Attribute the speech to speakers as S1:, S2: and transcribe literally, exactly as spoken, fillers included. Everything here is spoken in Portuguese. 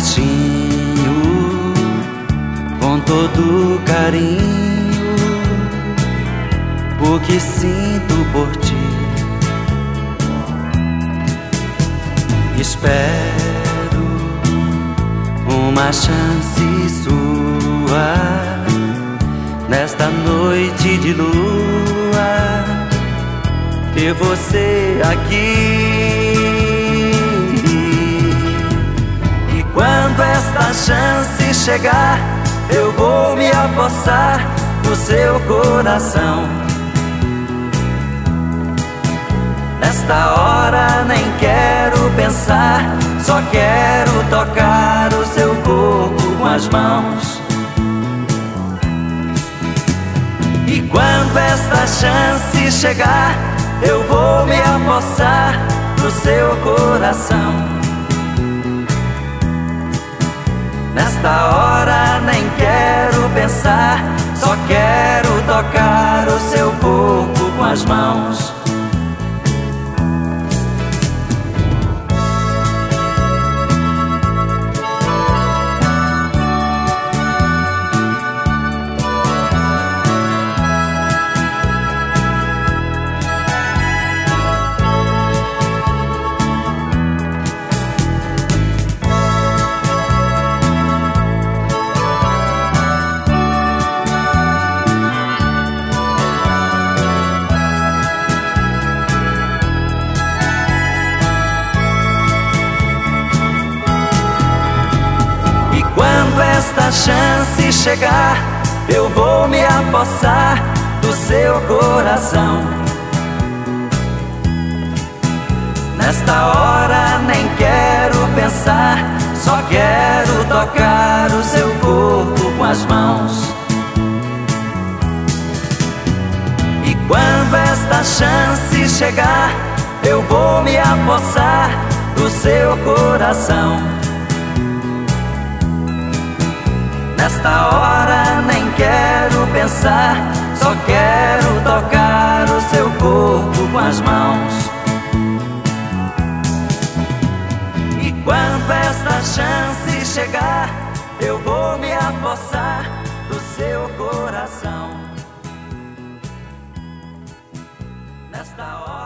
S1: baixinho, com todo carinho, porque sinto por ti. Espero uma chance sua nesta noite de lua, ter você aqui. E quando esta chance chegar, eu vou me apossar do seu coração. Nesta hora nem quero pensar, só quero tocar o seu corpo com as mãos. E quando esta chance chegar, eu vou me apossar do seu coração. Nesta hora nem quero pensar, só quero tocar o seu corpo com as mãos. Quando esta chance chegar, eu vou me apossar do seu coração. Nesta hora nem quero pensar, só quero tocar o seu corpo com as mãos. E quando esta chance chegar, eu vou me apossar do seu coração. Nesta hora nem quero pensar, só quero tocar o seu corpo com as mãos. E quando esta chance chegar, eu vou me apossar do seu coração. Nesta hora